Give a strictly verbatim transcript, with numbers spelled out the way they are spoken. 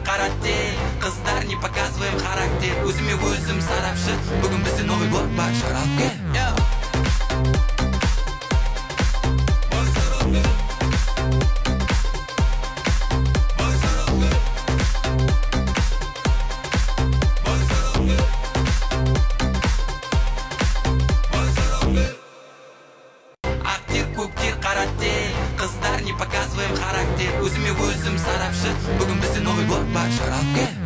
карате. Қыздар не показываем характер. Өзіме өзім сарапшы. Бүгін бізде новый год бар, шарапке. Карате, қыздар не показываем характер. Өзіме өзім сарапшы. Бүгін бізде новый год бар, шарапке.